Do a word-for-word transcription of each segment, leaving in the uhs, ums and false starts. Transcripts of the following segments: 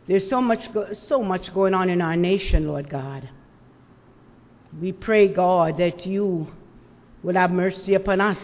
There's so much, go- so much going on in our nation, Lord God. We pray, God, that you will have mercy upon us.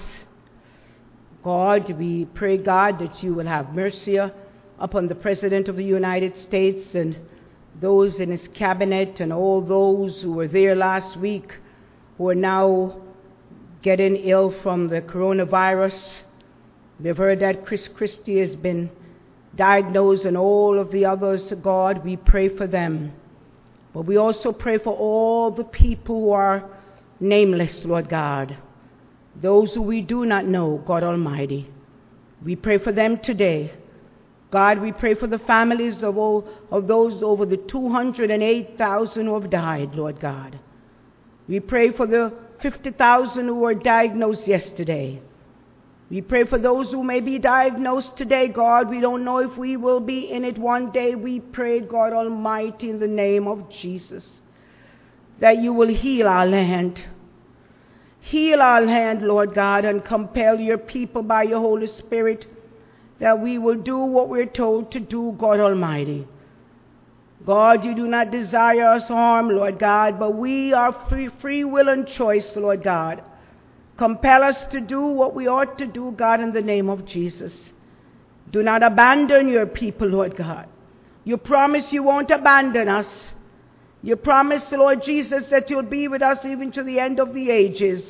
God, we pray, God, that you will have mercy upon the President of the United States and those in his cabinet and all those who were there last week who are now getting ill from the coronavirus. We've heard that Chris Christie has been diagnosed and all of the others. God, we pray for them. But we also pray for all the people who are nameless, Lord God. Those who we do not know, God Almighty. We pray for them today. God, we pray for the families of, all, of those over the two hundred eight thousand who have died, Lord God. We pray for the fifty thousand who were diagnosed yesterday. We pray for those who may be diagnosed today, God. We don't know if we will be in it one day. We pray, God Almighty, in the name of Jesus, that you will heal our land. Heal our land, Lord God, and compel your people by your Holy Spirit that we will do what we're told to do, God Almighty. God, you do not desire us harm, Lord God, but we are free, free will and choice, Lord God. Compel us to do what we ought to do, God, in the name of Jesus. Do not abandon your people, Lord God. You promise you won't abandon us. You promise, Lord Jesus, that you'll be with us even to the end of the ages.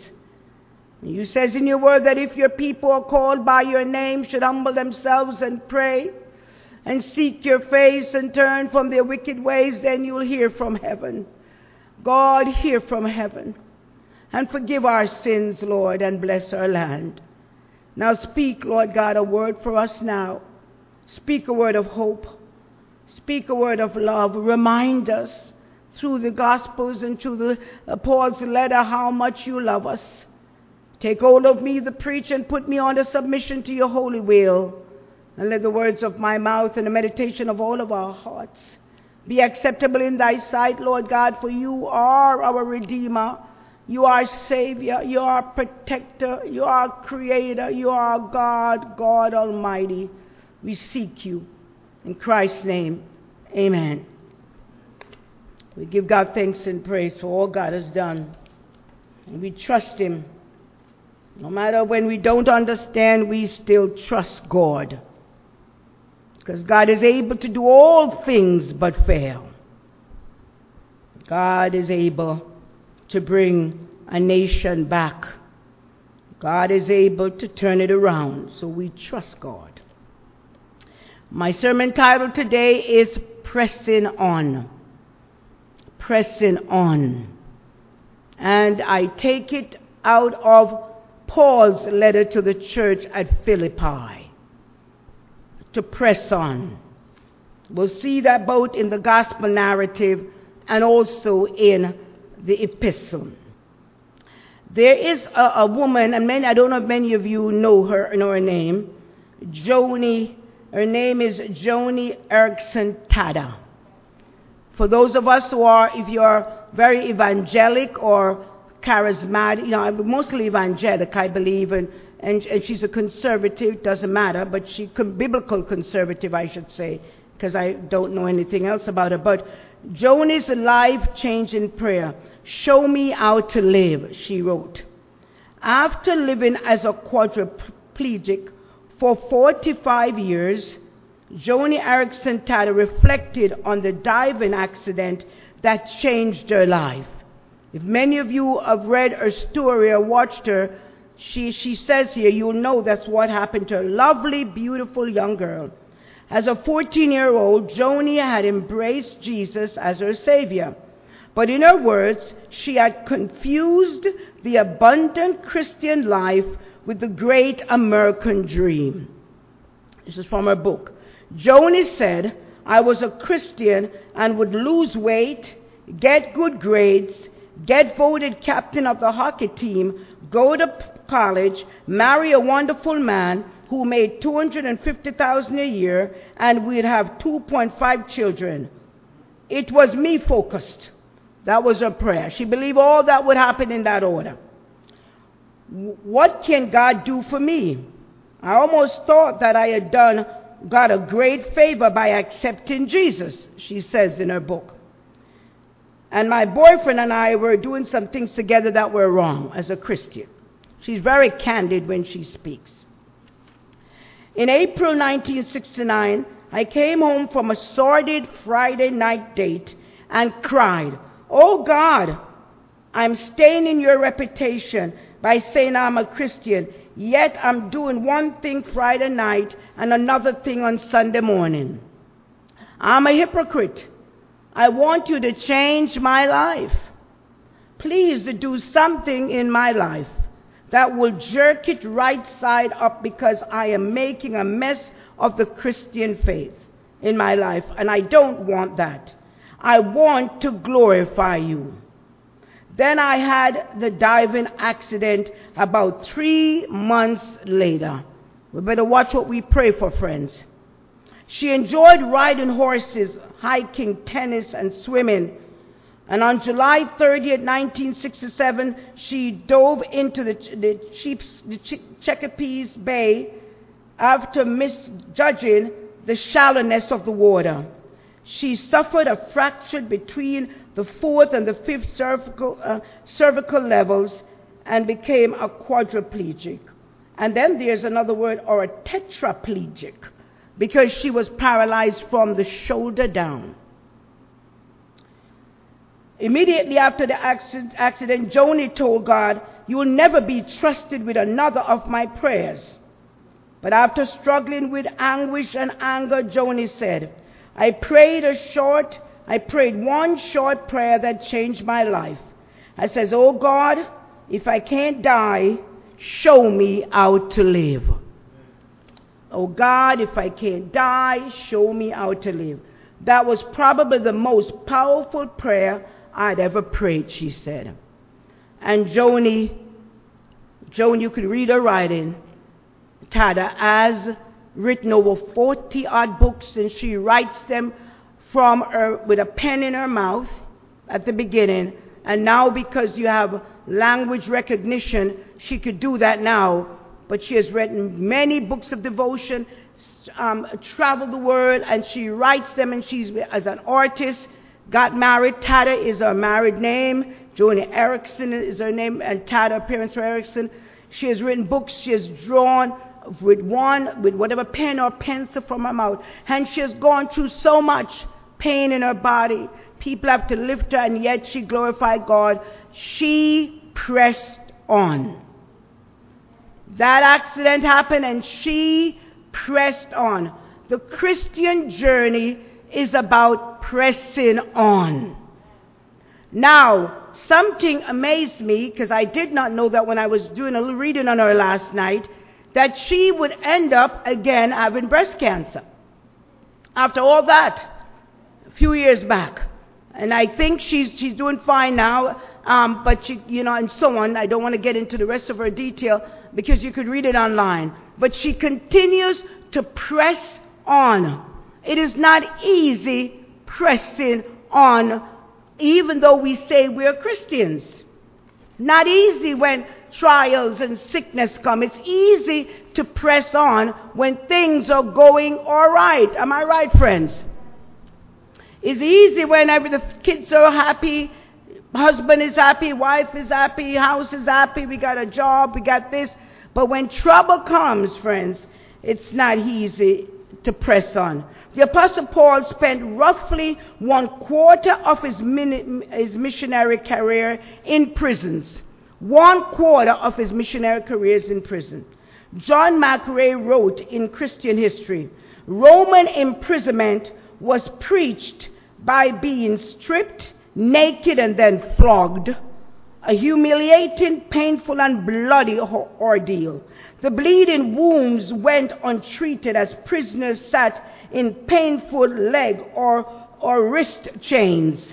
You says in your word that if your people are called by your name should humble themselves and pray and seek your face and turn from their wicked ways, then you'll hear from heaven. God, hear from heaven and forgive our sins, Lord, and bless our land. Now speak, Lord God, a word for us now. Speak a word of hope. Speak a word of love. Remind us through the Gospels and through the uh, Paul's letter how much you love us. Take hold of me, the preacher, and put me under submission to your holy will. And let the words of my mouth and the meditation of all of our hearts be acceptable in thy sight, Lord God, for you are our Redeemer. You are Savior. You are Protector. You are Creator. You are God, God Almighty. We seek you. In Christ's name, amen. We give God thanks and praise for all God has done. And we trust him. No matter when we don't understand, we still trust God. Because God is able to do all things but fail. God is able to bring a nation back. God is able to turn it around. So we trust God. My sermon title today is Pressing On. Pressing On. And I take it out of Paul's letter to the church at Philippi. To press on. We'll see that both in the gospel narrative and also in the epistle. There is a, a woman, and many, I don't know if many of you know her, know her name, Joni. Her name is Joni Eareckson Tada. For those of us who are, if you're very evangelic or charismatic, you know, mostly evangelic, I believe, and, and, and she's a conservative, doesn't matter, but she, biblical conservative, I should say, because I don't know anything else about her. But Joni's life-changing prayer, show me how to live, she wrote. After living as a quadriplegic for forty-five years, Joni Eareckson Tada reflected on the diving accident that changed her life. If many of you have read her story or watched her, she, she says here, you'll know that's what happened to her. Lovely, beautiful young girl. As a fourteen-year-old, Joni had embraced Jesus as her Savior. But in her words, she had confused the abundant Christian life with the great American dream. This is from her book. Joni said, I was a Christian and would lose weight, get good grades, get voted captain of the hockey team, go to college, marry a wonderful man who made two hundred fifty thousand dollars a year, and we'd have two point five children. It was me focused. That was her prayer. She believed all that would happen in that order. What can God do for me? I almost thought that I had done got a great favor by accepting Jesus, she says in her book. And my boyfriend and I were doing some things together that were wrong as a Christian. She's very candid when she speaks. In April nineteen sixty-nine, I came home from a sordid Friday night date and cried, "Oh God, I'm staining your reputation by saying I'm a Christian, yet I'm doing one thing Friday night and another thing on Sunday morning. I'm a hypocrite. I want you to change my life. Please do something in my life that will jerk it right side up, because I am making a mess of the Christian faith in my life, and I don't want that. I want to glorify you." Then I had the diving accident about three months later. We better watch what we pray for, friends. She enjoyed riding horses, hiking, tennis, and swimming. And on July thirtieth, nineteen sixty-seven, she dove into the, the, Cheeks, the Chesapeake Bay after misjudging the shallowness of the water. She suffered a fracture between the fourth and the fifth cervical, uh, cervical levels and became a quadriplegic. And then there's another word, or a tetraplegic, because she was paralyzed from the shoulder down. Immediately after the accident, Joni told God, "You will never be trusted with another of my prayers." But after struggling with anguish and anger, Joni said, I prayed a short, I prayed one short prayer that changed my life. I says, "Oh God, if I can't die, show me how to live. Oh God, if I can't die, show me how to live." That was probably the most powerful prayer I'd ever prayed, she said. And Joni, Joan, you could read her writing, Tada has written over forty odd books, and she writes them from her with a pen in her mouth at the beginning. And now, because you have language recognition, she could do that now. But she has written many books of devotion, um, traveled the world, and she writes them, and she's, as an artist, got married. Tada is her married name. Joni Eareckson is her name, and Tada, her parents were Eareckson. She has written books. She has drawn with one, with whatever pen or pencil from her mouth. And she has gone through so much pain in her body. People have to lift her, and yet she glorified God. She pressed on. That accident happened, and she pressed on. The Christian journey is about pressing on. Now, something amazed me, because I did not know that when I was doing a little reading on her last night, that she would end up again having breast cancer. After all that, a few years back. And I think she's she's doing fine now, um, but she, you know, and so on. I don't want to get into the rest of her detail, because you could read it online. But she continues to press on. It is not easy pressing on, even though we say we're Christians. Not easy when trials and sickness come. It's easy to press on when things are going all right. Am I right, friends? It's easy when every, the kids are happy, husband is happy, wife is happy, house is happy, we got a job, we got this. But when trouble comes, friends, it's not easy to press on. The Apostle Paul spent roughly one quarter of his, mini, his missionary career in prisons. One quarter of his missionary career is in prison. John McRae wrote in Christian History, Roman imprisonment was preached by being stripped, naked, and then flogged. A humiliating, painful, and bloody ordeal. The bleeding wounds went untreated as prisoners sat in painful leg or, or wrist chains.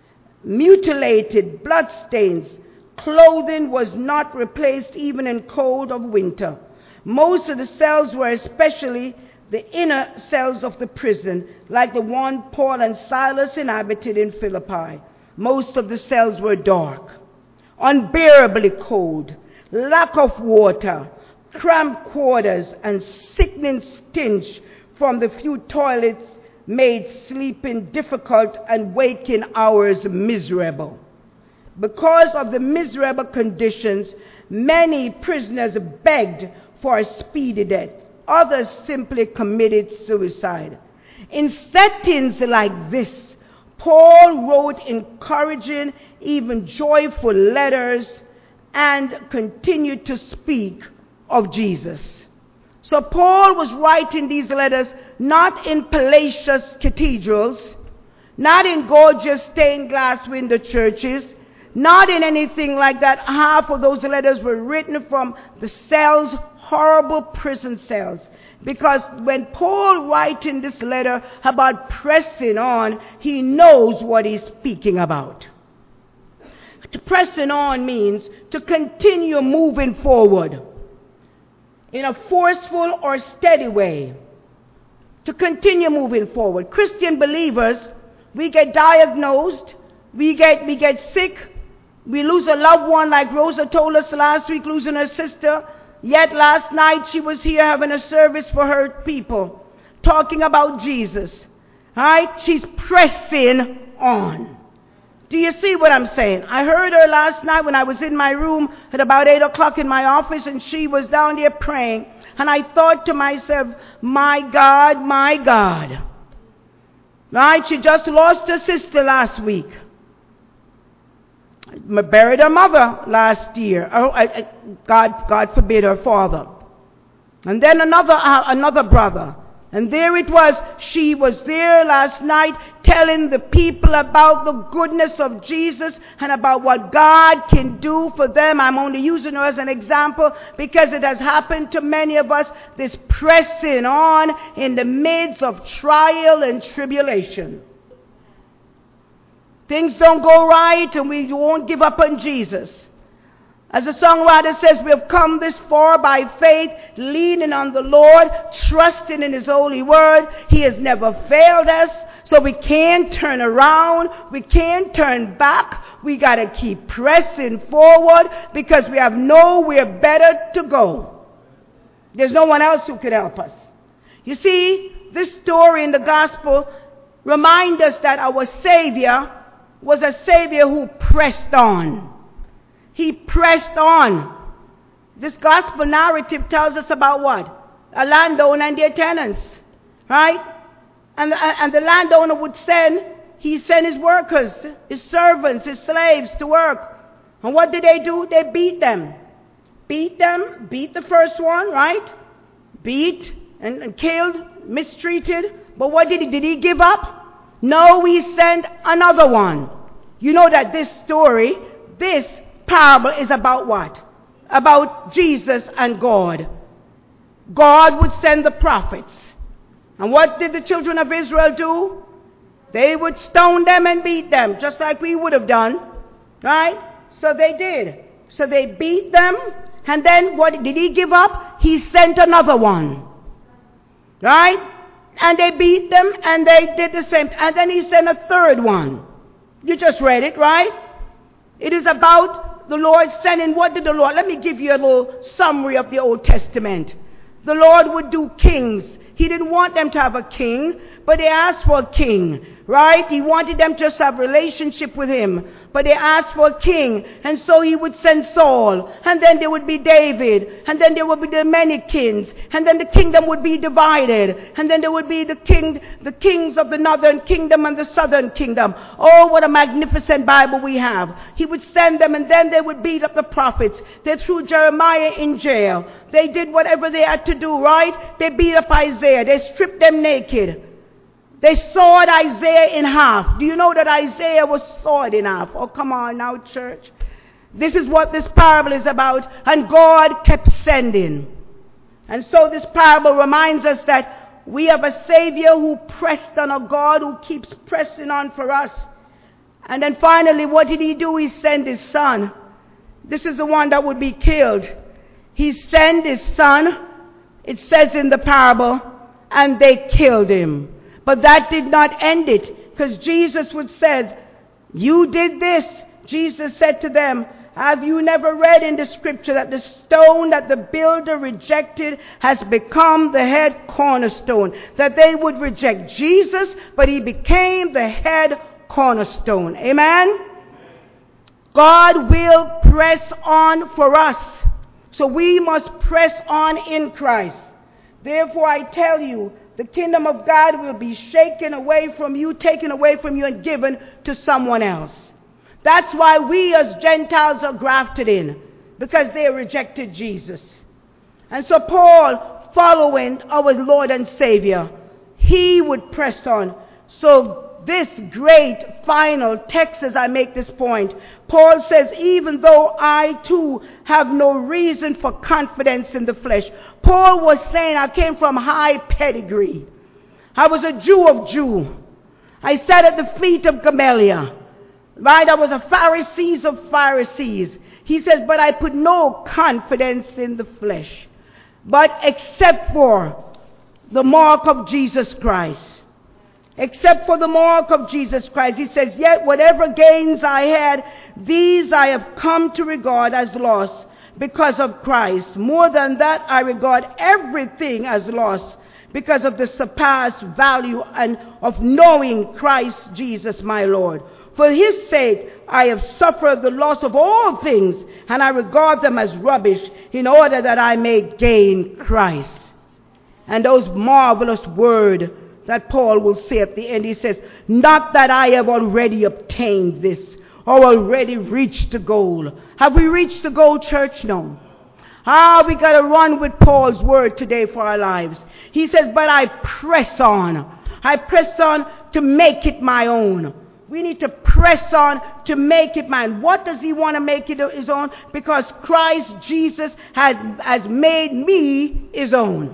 Mutilated, bloodstains. Clothing was not replaced even in cold of winter. Most of the cells were, especially the inner cells of the prison, like the one Paul and Silas inhabited in Philippi. Most of the cells were dark, unbearably cold, lack of water, cramped quarters, and sickening stench from the few toilets made sleeping difficult and waking hours miserable. Because of the miserable conditions, many prisoners begged for a speedy death. Others simply committed suicide. In settings like this, Paul wrote encouraging, even joyful letters and continued to speak of Jesus. So Paul was writing these letters not in palatial cathedrals, not in gorgeous stained glass window churches, not in anything like that. Half of those letters were written from the cells, horrible prison cells. Because when Paul writing this letter about pressing on, he knows what he's speaking about. To pressing on means to continue moving forward in a forceful or steady way. To continue moving forward. Christian believers, we get diagnosed, we get, we get sick, we lose a loved one like Rosa told us last week, losing her sister. Yet last night she was here having a service for her people, talking about Jesus. Right? She's pressing on. Do you see what I'm saying? I heard her last night when I was in my room at about eight o'clock in my office, and she was down there praying. And I thought to myself, my God, my God. Right? She just lost her sister last week. Buried her mother last year. Oh, I, I, God, God forbid, her father. And then another, uh, another brother. And there it was. She was there last night telling the people about the goodness of Jesus and about what God can do for them. I'm only using her as an example because it has happened to many of us. This pressing on in the midst of trial and tribulation. Things don't go right and we won't give up on Jesus. As the songwriter says, we have come this far by faith, leaning on the Lord, trusting in His holy word. He has never failed us, so we can't turn around. We can't turn back. We got to keep pressing forward because we have nowhere better to go. There's no one else who could help us. You see, this story in the gospel reminds us that our Savior was a Savior who pressed on. He pressed on. This gospel narrative tells us about what? A landowner and their tenants. Right? And, and the landowner would send, he sent his workers, his servants, his slaves to work. And what did they do? They beat them. Beat them, beat the first one, right? Beat and, and killed, mistreated. But what did he, did he give up? No, he sent another one. You know that this story, this parable is about what? About Jesus and God. God would send the prophets. And what did the children of Israel do? They would stone them and beat them, just like we would have done. Right? So they did. So they beat them. And then what did he give up? He sent another one. Right? And they beat them, and they did the same. And then he sent a third one. You just read it, right? It is about the Lord sending. What did the Lord? Let me give you a little summary of the Old Testament. The Lord would do kings. He didn't want them to have a king, but they asked for a king, right? He wanted them to just have a relationship with him, but they asked for a king, and so he would send Saul, and then there would be David, and then there would be the many kings, and then the kingdom would be divided, and then there would be the king, the kings of the northern kingdom and the southern kingdom. Oh, what a magnificent Bible we have. He would send them, and then they would beat up the prophets. They threw Jeremiah in jail. They did whatever they had to do, right? They beat up Isaiah. They stripped them naked. They sawed Isaiah in half. Do you know that Isaiah was sawed in half? Oh, come on now, church. This is what this parable is about. And God kept sending. And so this parable reminds us that we have a Savior who pressed on, a God who keeps pressing on for us. And then finally, what did he do? He sent his son. This is the one that would be killed. He sent his son, it says in the parable, and they killed him. But that did not end it, because Jesus would say, you did this. Jesus said to them, Have you never read in the scripture that the stone that the builder rejected has become the head cornerstone? That they would reject Jesus, but he became the head cornerstone. Amen? God will press on for us. So we must press on in Christ. Therefore I tell you, the kingdom of God will be shaken away from you, taken away from you, and given to someone else. That's why we as Gentiles are grafted in, because they rejected Jesus. And so Paul, following our Lord and Savior, he would press on. So this great final text, as I make this point, Paul says, even though I too have no reason for confidence in the flesh. Paul was saying, I came from high pedigree. I was a Jew of Jew. I sat at the feet of Gamaliel. Right? I was a Pharisee of Pharisees. He says, but I put no confidence in the flesh, but except for the mark of Jesus Christ. Except for the mark of Jesus Christ. He says, yet whatever gains I had, these I have come to regard as loss because of Christ. More than that, I regard everything as loss because of the surpassed value and of knowing Christ Jesus my Lord. For his sake, I have suffered the loss of all things, and I regard them as rubbish in order that I may gain Christ. And those marvelous words that Paul will say at the end, he says, not that I have already obtained this or already reached the goal. Have we reached the goal, church? No. Ah, we got to run with Paul's word today for our lives. He says, but I press on. I press on to make it my own. We need to press on to make it mine. What does he want to make it his own? Because Christ Jesus has, has made me his own.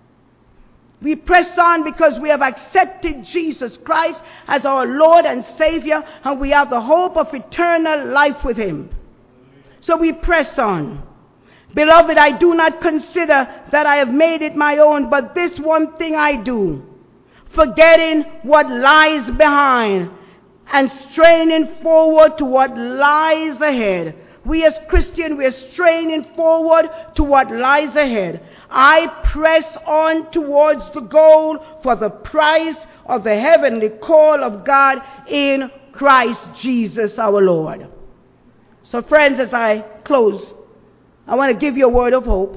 We press on because we have accepted Jesus Christ as our Lord and Savior, and we have the hope of eternal life with him. So we press on. Beloved, I do not consider that I have made it my own, but this one thing I do, forgetting what lies behind and straining forward to what lies ahead. We as Christians, we are straining forward to what lies ahead. I press on towards the goal for the prize of the heavenly call of God in Christ Jesus our Lord. So friends, as I close, I want to give you a word of hope.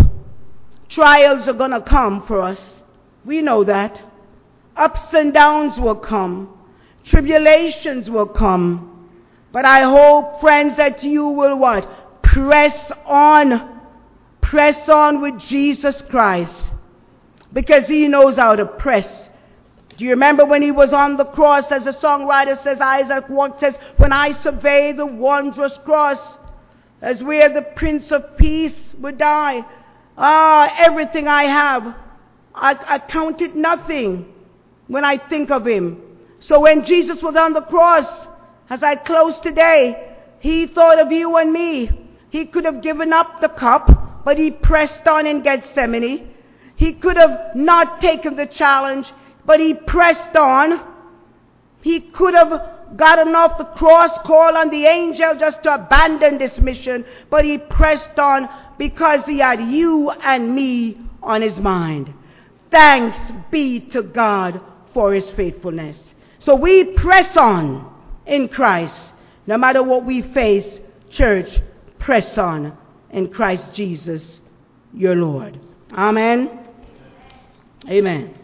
Trials are going to come for us. We know that. Ups and downs will come. Tribulations will come. But I hope, friends, that you will what? Press on. Press on with Jesus Christ. Because he knows how to press. Do you remember when he was on the cross, as the songwriter says, Isaac Watts says, when I survey the wondrous cross, as where the Prince of Peace would die. Ah, everything I have, I, I count it nothing when I think of him. So when Jesus was on the cross, as I close today, he thought of you and me. He could have given up the cup, but he pressed on in Gethsemane. He could have not taken the challenge, but he pressed on. He could have gotten off the cross, called on the angel just to abandon this mission, but he pressed on because he had you and me on his mind. Thanks be to God for his faithfulness. So we press on in Christ. No matter what we face, church, press on in Christ Jesus, your Lord. Amen. Amen.